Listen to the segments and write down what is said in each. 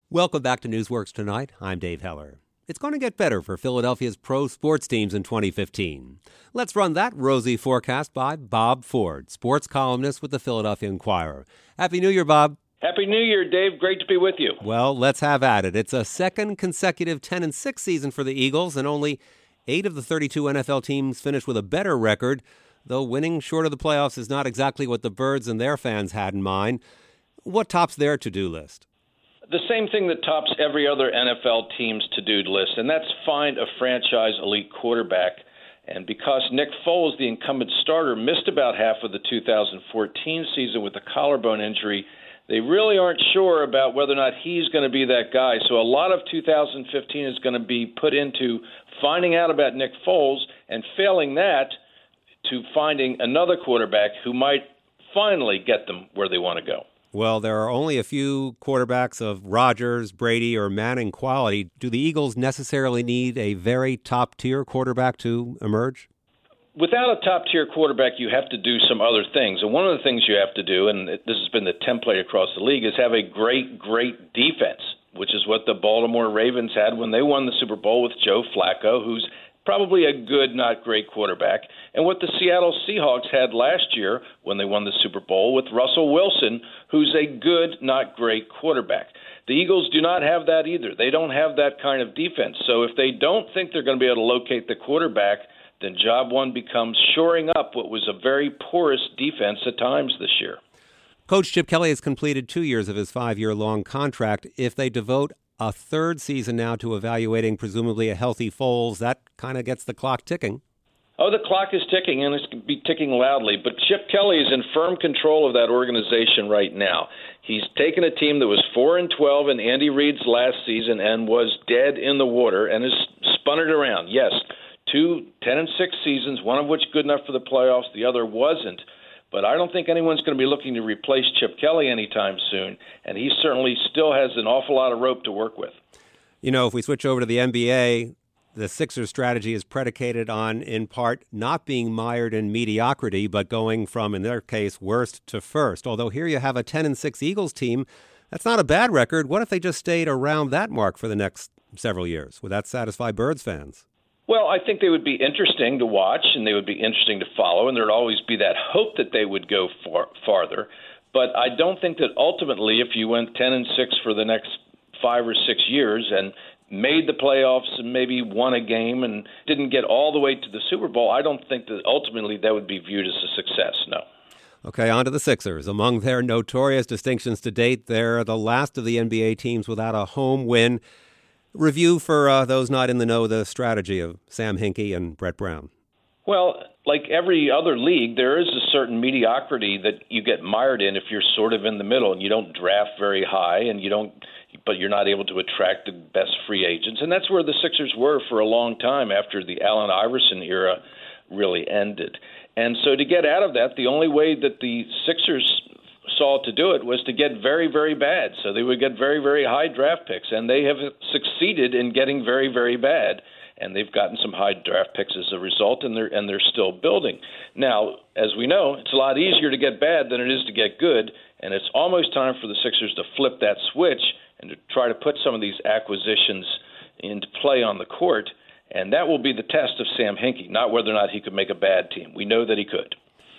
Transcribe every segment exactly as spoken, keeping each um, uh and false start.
Welcome back to Newsworks Tonight. I'm Dave Heller. It's going to get better for Philadelphia's pro sports teams in twenty fifteen. Let's run that rosy forecast by Bob Ford, sports columnist with the Philadelphia Inquirer. Happy New Year, Bob. Happy New Year, Dave. Great to be with you. Well, let's have at it. It's a second consecutive ten and six season for the Eagles, and only eight of the thirty-two N F L teams finished with a better record, though winning short of the playoffs is not exactly what the Birds and their fans had in mind. What tops their to-do list? The same thing that tops every other N F L team's to-do list, and that's find a franchise elite quarterback. And because Nick Foles, the incumbent starter, missed about half of the two thousand fourteen season with a collarbone injury, they really aren't sure about whether or not he's going to be that guy. So a lot of two thousand fifteen is going to be put into finding out about Nick Foles, and failing that, to finding another quarterback who might finally get them where they want to go. Well, there are only a few quarterbacks of Rodgers, Brady, or Manning quality. Do the Eagles necessarily need a very top-tier quarterback to emerge? Without a top-tier quarterback, you have to do some other things. And one of the things you have to do, and this has been the template across the league, is have a great, great defense, which is what the Baltimore Ravens had when they won the Super Bowl with Joe Flacco, who's probably a good, not great quarterback, and what the Seattle Seahawks had last year when they won the Super Bowl with Russell Wilson, who's a good, not great quarterback. The Eagles do not have that either. They don't have that kind of defense. So if they don't think they're going to be able to locate the quarterback, then job one becomes shoring up what was a very porous defense at times this year. Coach Chip Kelly has completed two years of his five-year-long contract. If they devote a third season now to evaluating presumably a healthy Foles, that kind of gets the clock ticking. Oh, the clock is ticking, and it's going to be ticking loudly. But Chip Kelly is in firm control of that organization right now. He's taken a team that was four and twelve in Andy Reid's last season and was dead in the water, and has spun it around. Yes, two ten and six seasons, one of which good enough for the playoffs, the other wasn't. But I don't think anyone's going to be looking to replace Chip Kelly anytime soon, and he certainly still has an awful lot of rope to work with. You know, if we switch over to the N B A, the Sixers' strategy is predicated on, in part, not being mired in mediocrity, but going from, in their case, worst to first. Although here you have a ten and six Eagles team, that's not a bad record. What if they just stayed around that mark for the next several years? Would that satisfy Birds fans? Well, I think they would be interesting to watch, and they would be interesting to follow, and there would always be that hope that they would go far, farther. But I don't think that ultimately, if you went ten and six for the next five or six years and made the playoffs and maybe won a game and didn't get all the way to the Super Bowl, I don't think that ultimately that would be viewed as a success, no. Okay, on to the Sixers. Among their notorious distinctions to date, they're the last of the N B A teams without a home win. Review for uh, those not in the know the strategy of Sam Hinkie and Brett Brown. Well, like every other league, there is a certain mediocrity that you get mired in if you're sort of in the middle and you don't draft very high and you don't, but you're not able to attract the best free agents. And that's where the Sixers were for a long time after the Allen Iverson era really ended. And so to get out of that, the only way that the Sixers saw to do it was to get very, very bad. So they would get very, very high draft picks, and they have succeeded in getting very, very bad. And they've gotten some high draft picks as a result, and they're and they're still building. Now, as we know, it's a lot easier to get bad than it is to get good, and it's almost time for the Sixers to flip that switch and to try to put some of these acquisitions into play on the court. And that will be the test of Sam Hinkie, not whether or not he could make a bad team. We know that he could.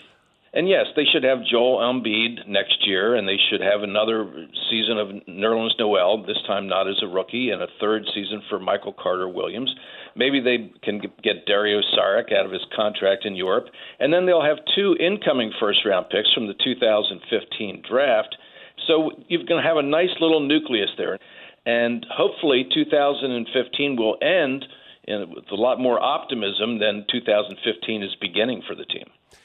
And yes, they should have Joel Embiid next year, and they should have another season of Nerlens Noel, this time not as a rookie, and a third season for Michael Carter-Williams. Maybe they can get Dario Saric out of his contract in Europe. And then they'll have two incoming first-round picks from the two thousand fifteen draft. So you're going to have a nice little nucleus there. And hopefully two thousand fifteen will end in, with a lot more optimism than two thousand fifteen is beginning for the team.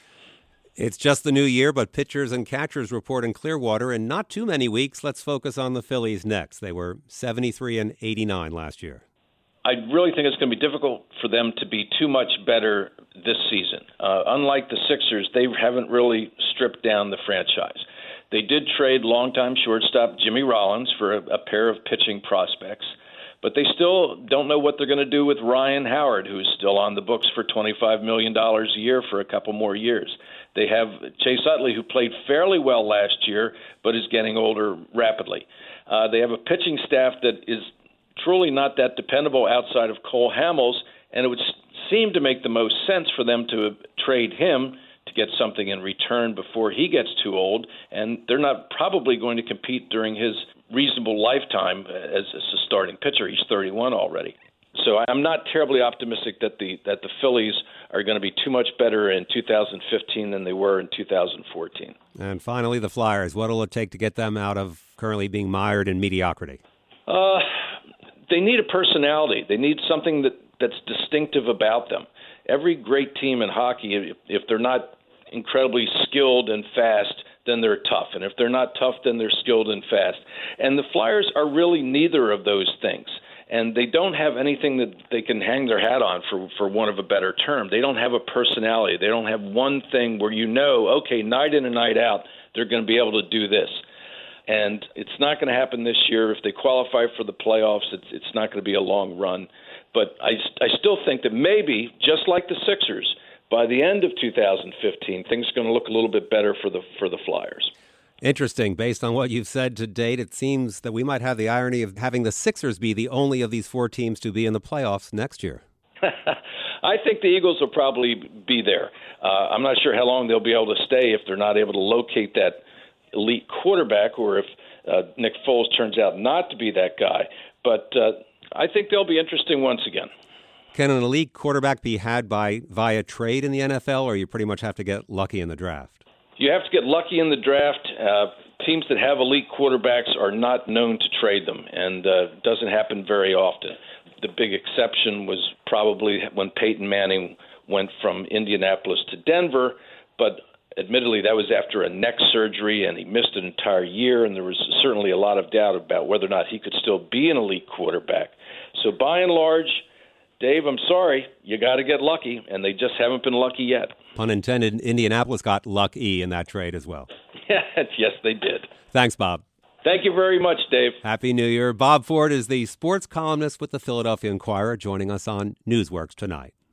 It's just the new year, but pitchers and catchers report in Clearwater in not too many weeks. Let's focus on the Phillies next. They were seventy-three and eighty-nine last year. I really think it's going to be difficult for them to be too much better this season. Uh, unlike the Sixers, they haven't really stripped down the franchise. They did trade longtime shortstop Jimmy Rollins for a, a pair of pitching prospects, but they still don't know what they're going to do with Ryan Howard, who's still on the books for twenty-five million dollars a year for a couple more years. They have Chase Utley, who played fairly well last year, but is getting older rapidly. Uh, they have a pitching staff that is truly not that dependable outside of Cole Hamels, and it would seem to make the most sense for them to trade him to get something in return before he gets too old, and they're not probably going to compete during his reasonable lifetime as, as a starting pitcher. He's thirty-one already. So I'm not terribly optimistic that the that the Phillies are going to be too much better in two thousand fifteen than they were in two thousand fourteen. And finally, the Flyers. What will it take to get them out of currently being mired in mediocrity? Uh, they need a personality. They need something that, that's distinctive about them. Every great team in hockey, if, if they're not incredibly skilled and fast, then they're tough. And if they're not tough, then they're skilled and fast. And the Flyers are really neither of those things. And they don't have anything that they can hang their hat on, for, for want of a better term. They don't have a personality. They don't have one thing where you know, okay, night in and night out, they're going to be able to do this. And it's not going to happen this year. If they qualify for the playoffs, it's, it's not going to be a long run. But I, I still think that maybe, just like the Sixers, by the end of two thousand fifteen, things are going to look a little bit better for the for the Flyers. Interesting. Based on what you've said to date, it seems that we might have the irony of having the Sixers be the only of these four teams to be in the playoffs next year. I think the Eagles will probably be there. Uh, I'm not sure how long they'll be able to stay if they're not able to locate that elite quarterback, or if uh, Nick Foles turns out not to be that guy. But uh, I think they'll be interesting once again. Can an elite quarterback be had by via trade in the N F L, or you pretty much have to get lucky in the draft? You have to get lucky in the draft. Uh, teams that have elite quarterbacks are not known to trade them, and uh, it doesn't happen very often. The big exception was probably when Peyton Manning went from Indianapolis to Denver, but admittedly that was after a neck surgery, and he missed an entire year, and there was certainly a lot of doubt about whether or not he could still be an elite quarterback. So by and large, Dave, I'm sorry, you got to get lucky, and they just haven't been lucky yet. Pun intended, Indianapolis got lucky in that trade as well. Yes, they did. Thanks, Bob. Thank you very much, Dave. Happy New Year. Bob Ford is the sports columnist with the Philadelphia Inquirer, joining us on Newsworks tonight.